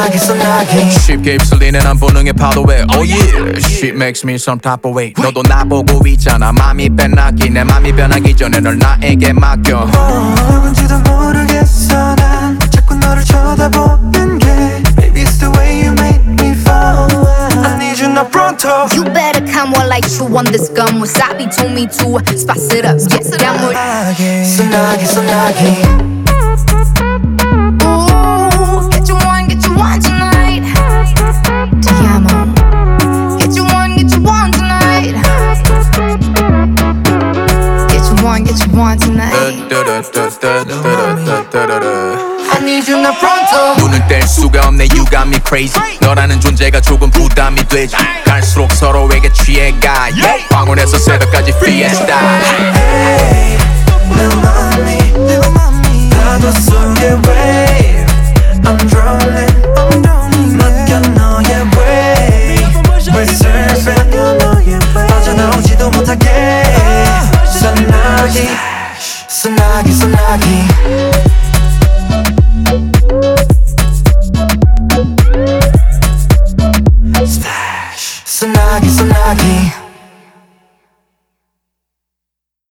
소나기 쉽게 휩쓸리는 한 본능의 파도에 Oh yeah She makes me some type of way 너도 나보고 있잖아 맘이 빼나기 내 맘이 변하기 전에 널 나에게 맡겨 누군지도 모르겠어 난 자꾸 너를 쳐다보는 게 Baby it's the way you make me fall I need you now pronto You better come on like chew on this gum Wasabi told me to spice it up Get down with 소나기 Ooh, get you one tonight Ti amo Get you one tonight Get you one tonight I need you now pronto 눈을 뗄 수가 없네 You got me crazy 너라는 존재가 조금 부담이 되지 갈수록 서로에게 취해가 황혼에서 새벽까지 fiesta Hey 내 맘이 파도 속의 wave I'm drowning 맡겨 너의 wave We're surfing 빠져나오지도 못하게 소나기 Splash 소나기